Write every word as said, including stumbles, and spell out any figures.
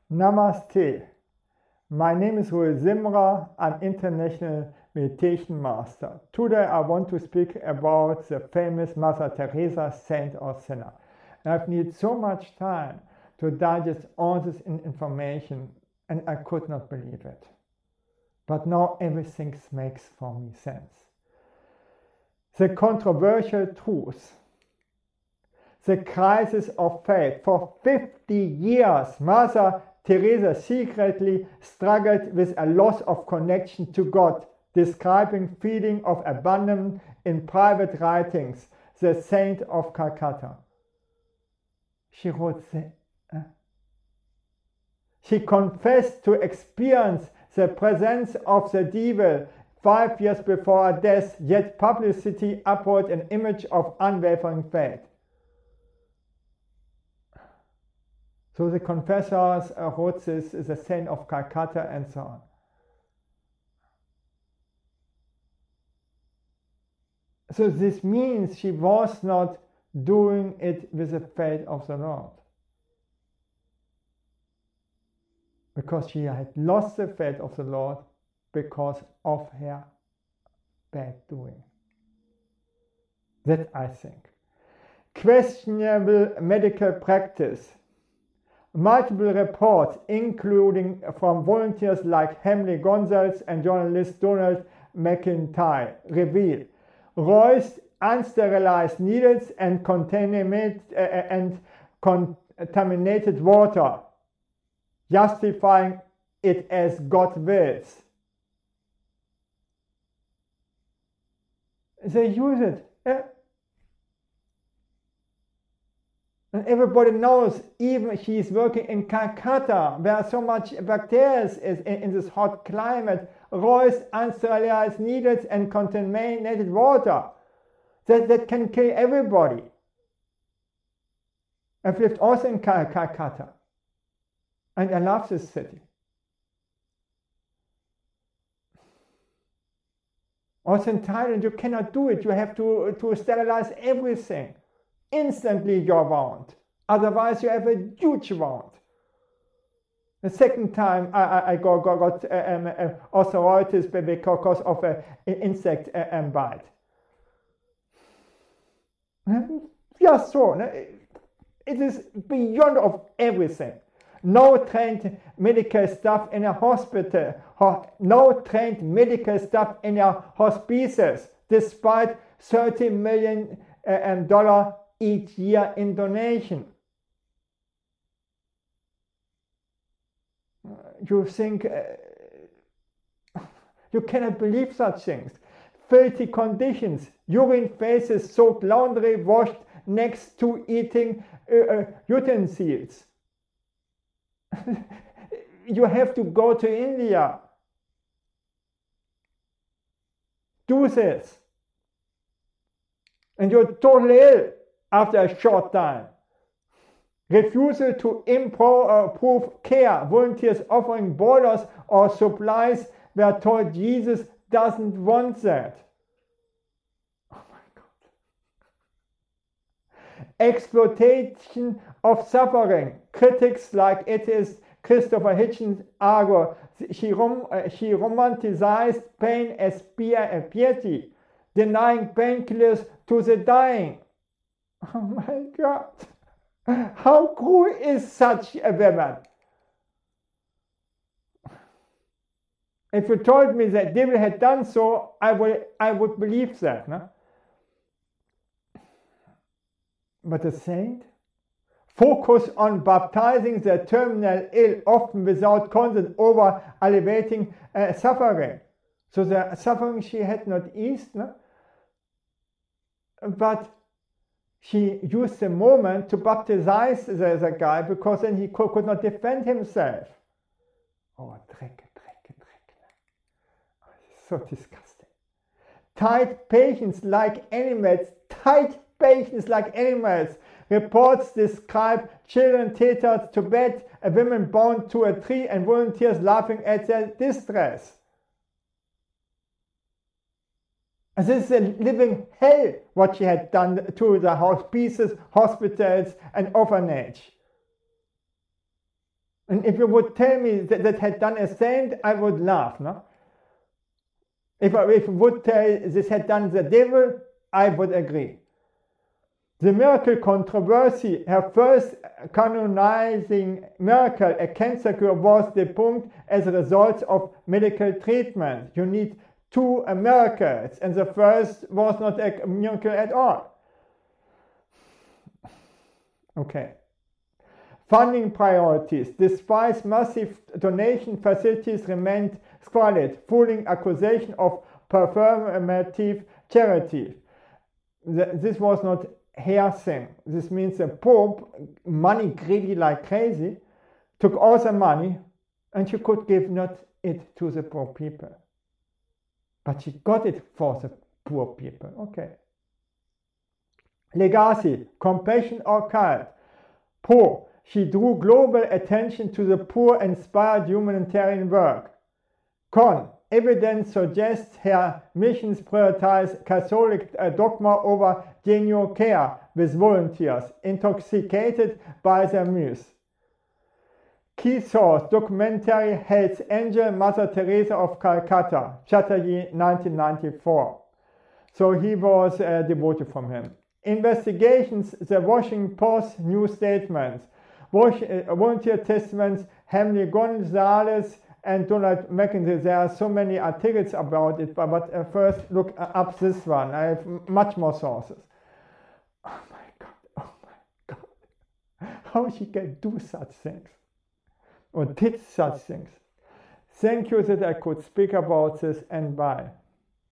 Namaste. My name is Rui Simra. I'm International Meditation Master. Today I want to speak about the famous Mother Teresa, saint or sinner. I've needed so much time to digest all this information and I could not believe it. But now everything makes for me sense. The controversial truth, the crisis of faith. For fifty years, Mother Teresa secretly struggled with a loss of connection to God, describing feeling of abandonment in private writings, the Saint of Calcutta. She wrote, the, uh, she confessed to experience the presence of the devil five years before her death, yet publicity uphold an image of unwavering faith. So the confessors uh, wrote this, the Saint of Calcutta and so on. So this means she was not doing it with the faith of the Lord. Because she had lost the faith of the Lord because of her bad doing. That I think. Questionable medical practice. Multiple reports, including from volunteers like Emily Gonzalez and journalist Donald McIntyre, reveal Roy's unsterilized needles and contaminated, uh, and contaminated water, justifying it as God wills. They use it. Yeah. And everybody knows, even he's working in Calcutta, where so much bacteria is in, in this hot climate, Roy's unsterilized needles and contaminated water. That, that can kill everybody. I've lived also in Cal- Calcutta. And I love this city. Also in Thailand, you cannot do it. You have to, to sterilize everything. Instantly your wound. Otherwise you have a huge wound. The second time I, I, I got, got, got uh, um, uh, arthritis because of an insect uh, um, bite. Just so. It is beyond of everything. No trained medical staff in a hospital. No trained medical staff in a hospices, despite thirty million dollars each year in donation. You think, uh, you cannot believe such things. Filthy conditions, urine faces, soaked laundry washed next to eating uh, uh, utensils. You have to go to India. Do this. And you're totally ill after a short time. Refusal to improve care. Volunteers offering boilers or supplies were told Jesus doesn't want that. Oh my God. Exploitation of suffering. Critics like atheist Christopher Hitchens argue she, rom- uh, she romanticized pain as piety, denying painkillers to the dying. Oh my God. How cruel is such a woman? If you told me that devil had done so, I would, I would believe that. No? But a saint? Focus on baptizing the terminal ill, often without consent, over alleviating uh, suffering. So the suffering she had not eased, no? But she used the moment to baptize the, the guy because then he could, could not defend himself. Oh, dreck, dreck, dreck. Oh, so disgusting. Tied patients like animals, tied patients like animals. Reports describe children tethered to bed, a woman bound to a tree, and volunteers laughing at their distress. And this is a living hell, what she had done to the hospices, hospitals, and orphanage. And if you would tell me that that had done a saint, I would laugh, no? If I if you would tell this had done the devil, I would agree. The miracle controversy, her first canonizing miracle, a cancer cure, was debunked as a result of medical treatment. You need two miracles, and the first was not a miracle at all. Okay. Funding priorities. Despite massive donation, facilities remained squalid, fueling accusation of performative charity. This was not hearsay. This means the Pope, money greedy like crazy, took all the money and she could give not it to the poor people. But she got it for the poor people. Okay. Legacy, compassion or cult. Pro. She drew global attention to the poor, inspired humanitarian work. Con. Evidence suggests her missions prioritize Catholic dogma over genuine care with volunteers, intoxicated by their muse. Key source, documentary Hells Angel, Mother Teresa of Calcutta, Chatterjee, nineteen ninety-four. So he was uh, devoted from him. Investigations, the Washington Post news statements, Wash, uh, volunteer testaments, Henry Gonzalez and Donald McIntyre. There are so many articles about it, but, but uh, first look up this one. I have much more sources. Oh my God, oh my God. How she can do such things or did such things. Thank you that I could speak about this, and bye.